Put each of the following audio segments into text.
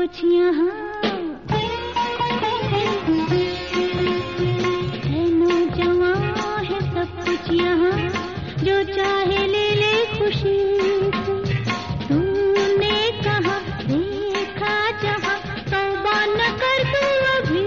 कुछ यहाँ है, नौजवान है सब कुछ यहाँ, जो चाहे ले ले खुशी से। तूने कहा देखा जहाँ, तौबा न कर तू अभी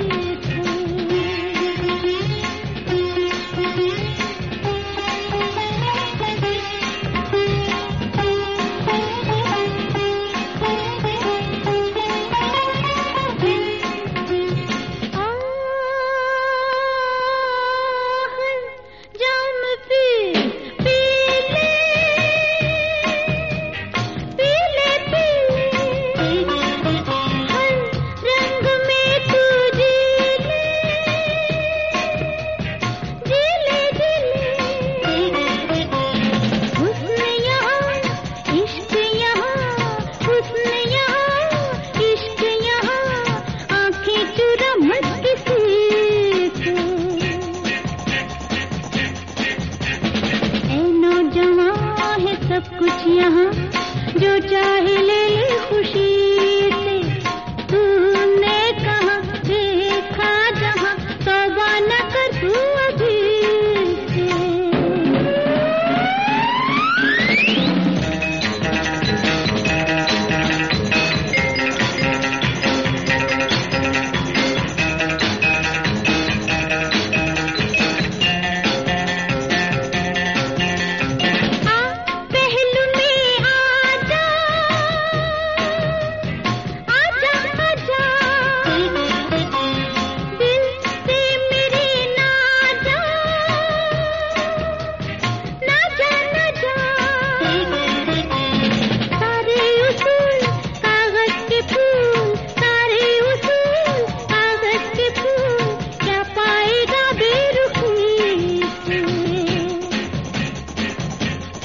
सब कुछ यहाँ, जो चाहे ले ले खुशी से। तूने कहा देखा जहाँ, तौबा न कर तू अभी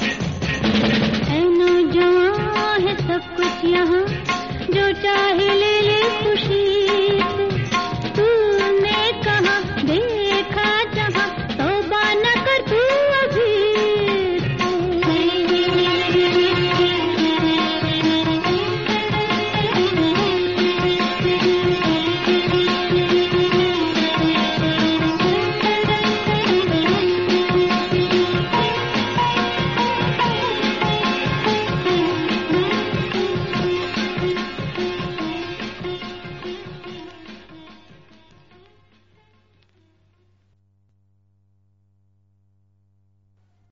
यहाँ, जो चाहे ले